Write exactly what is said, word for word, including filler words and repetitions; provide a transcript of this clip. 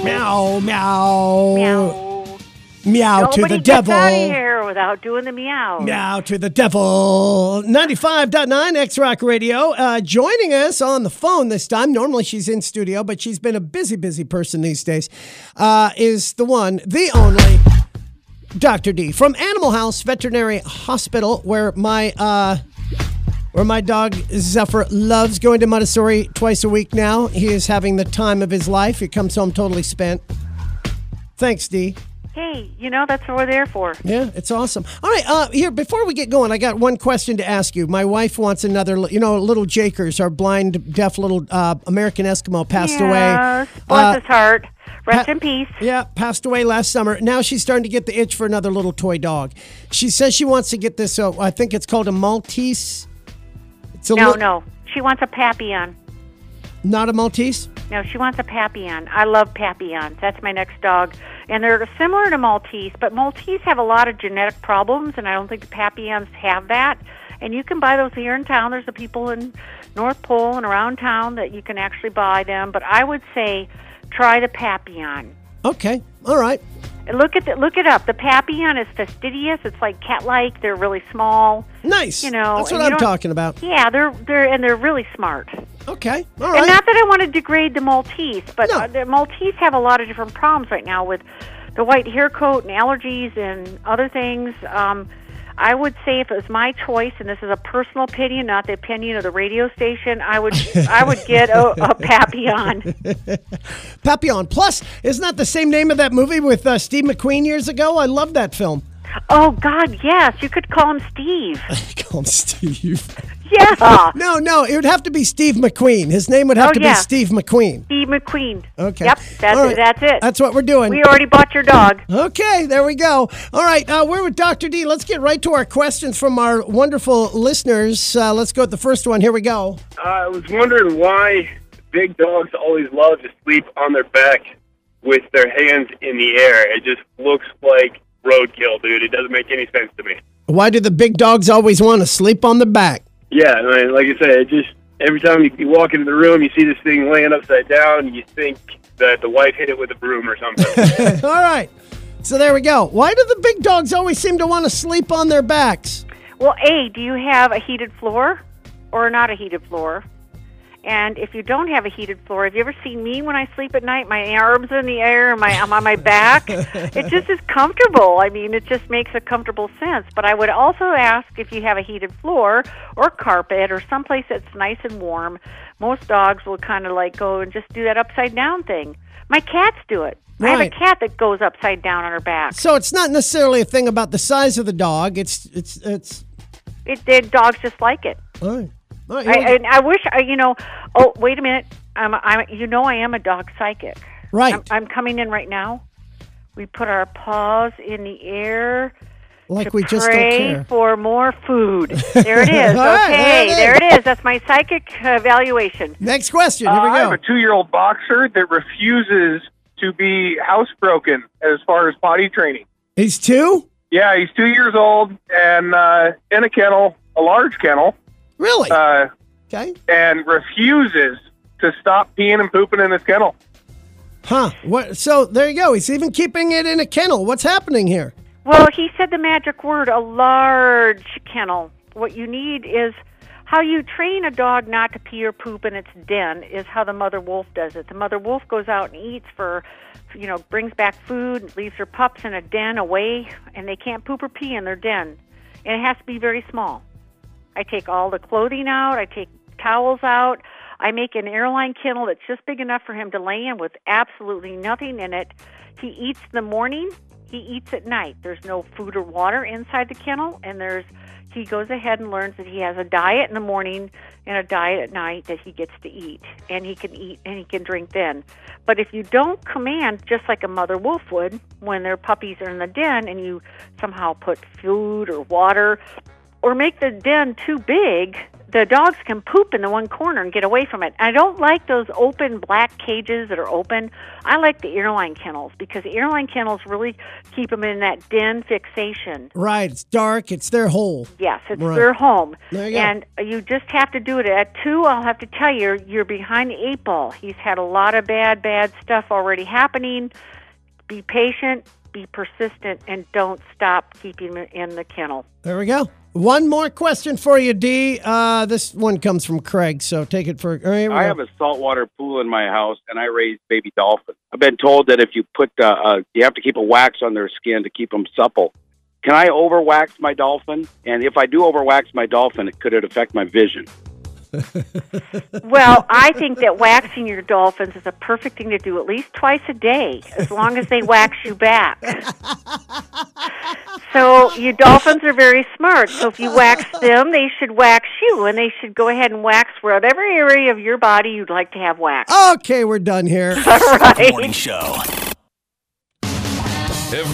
Meow, meow. Meow. Meow Nobody to the gets devil. out of here without doing the meow. Meow to the devil. ninety-five point nine X-Rock Radio. Uh, joining us on the phone this time, normally she's in studio, but she's been a busy, busy person these days, uh, is the one, the only, Doctor D from Animal House Veterinary Hospital, where my uh, where my dog Zephyr loves going to Montessori twice a week now. He is having the time of his life. He comes home totally spent. Thanks, D. Hey, you know, that's what we're there for. Yeah, it's awesome. All right, uh, here, before we get going, I got one question to ask you. My wife wants another, you know, little Jakers, our blind, deaf little uh, American Eskimo, passed yes, away. Bless Uh, his heart. Rest pa- in peace. Yeah, passed away last summer. Now she's starting to get the itch for another little toy dog. She says she wants to get this, uh, I think it's called a Maltese. It's a No, li- no. She wants a Papillon. Not a Maltese? No, she wants a Papillon. I love Papillons. That's my next dog. And they're similar to Maltese, but Maltese have a lot of genetic problems, and I don't think the Papillons have that. And you can buy those here in town. There's the people in North Pole and around town that you can actually buy them. But I would say try the Papillon. Okay, all right. And Look at the, look it up. The Papillon is fastidious. It's like cat-like. They're really small. Nice. You know, That's what and you I'm don't- talking about. Yeah, they're they're and they're really smart. Okay, all And right. not that I want to degrade the Maltese, but No. uh, the Maltese have a lot of different problems right now with the white hair coat and allergies and other things. Um, I would say if it was my choice, and this is a personal opinion, not the opinion of the radio station, I would I would get a, a Papillon. Papillon. Plus, isn't that the same name of that movie with uh, Steve McQueen years ago? I love that film. Oh God, yes, you could call him Steve. Call him Steve. Yeah, No, no, it would have to be Steve McQueen. His name would have Oh, to yeah. be Steve McQueen. Steve McQueen. Okay. Yep, that's All right. it. That's it. That's what we're doing. We already bought your dog. Okay, there we go. All right, uh, we're with Doctor D. Let's get right to our questions from our wonderful listeners. Uh, let's go with the first one. Here we go. Uh, I was wondering why big dogs always love to sleep on their back with their hands in the air. It just looks like roadkill, dude. It doesn't make any sense to me. Why do the big dogs always want to sleep on the back? Yeah, I mean, like I said, it just every time you, you walk into the room, you see this thing laying upside down, and you think that the wife hit it with a broom or something. All right. So there we go. Why do the big dogs always seem to want to sleep on their backs? Well, A, do you have a heated floor or not a heated floor? And if you don't have a heated floor, have you ever seen me when I sleep at night? My arms in the air and my, I'm on my back. It just is comfortable. I mean, it just makes a comfortable sense. But I would also ask if you have a heated floor or carpet or someplace that's nice and warm. Most dogs will kind of like go and just do that upside down thing. My cats do it. I have Right. a cat that goes upside down on her back. So it's not necessarily a thing about the size of the dog. It's it's it's. It, the dogs just like it. All right. All right. I, and I wish, I, you know, oh, wait a minute. I'm, I'm, you know I am a dog psychic. right. I'm, I'm coming in right now. We put our paws in the air like to we just don't pray care. for more food. There it is. All right, Okay, there it there it is. That's my psychic evaluation. Next question. Here Uh, we I have go. a two-year-old boxer that refuses to be housebroken as far as potty training. He's two? Yeah, he's two years old and uh, in a kennel, a large kennel, Really? uh, okay. and refuses to stop peeing and pooping in his kennel. Huh. What? So there you go. He's even keeping it in a kennel. What's happening here? Well, he said the magic word, a large kennel. What you need is how you train a dog not to pee or poop in its den is how the mother wolf does it. The mother wolf goes out and eats for, you know, brings back food, leaves her pups in a den away, and they can't poop or pee in their den. And it has to be very small. I take all the clothing out. I take towels out. I make an airline kennel that's just big enough for him to lay in with absolutely nothing in it. He eats in the morning. He eats at night. There's no food or water inside the kennel, and there's he goes ahead and learns that he has a diet in the morning and a diet at night that he gets to eat, and he can eat and he can drink then. But if you don't command, just like a mother wolf would, when their puppies are in the den, and you somehow put food or water or make the den too big, the dogs can poop in the one corner and get away from it. I don't like those open black cages that are open. I like the airline kennels because the airline kennels really keep them in that den fixation. Right. It's dark. It's their hole. Yes, it's Right. their home. There you go. And you just have to do it. At two, I'll have to tell you, you're behind the eight ball. He's had a lot of bad, bad stuff already happening. Be patient, be persistent, and don't stop keeping him in the kennel. There we go. One more question for you, D. Uh, this one comes from Craig, so take it for. All right, here we I go. have a saltwater pool in my house, and I raise baby dolphins. I've been told that if you put, uh, uh, you have to keep a wax on their skin to keep them supple. Can I overwax my dolphin? And if I do overwax my dolphin, could it affect my vision? Well, I think that waxing your dolphins is a perfect thing to do at least twice a day, as long as they wax you back. So your dolphins are very smart. So if you wax them, they should wax you, and they should go ahead and wax whatever area of your body you'd like to have waxed. Okay, we're done here. All right. Morning Show.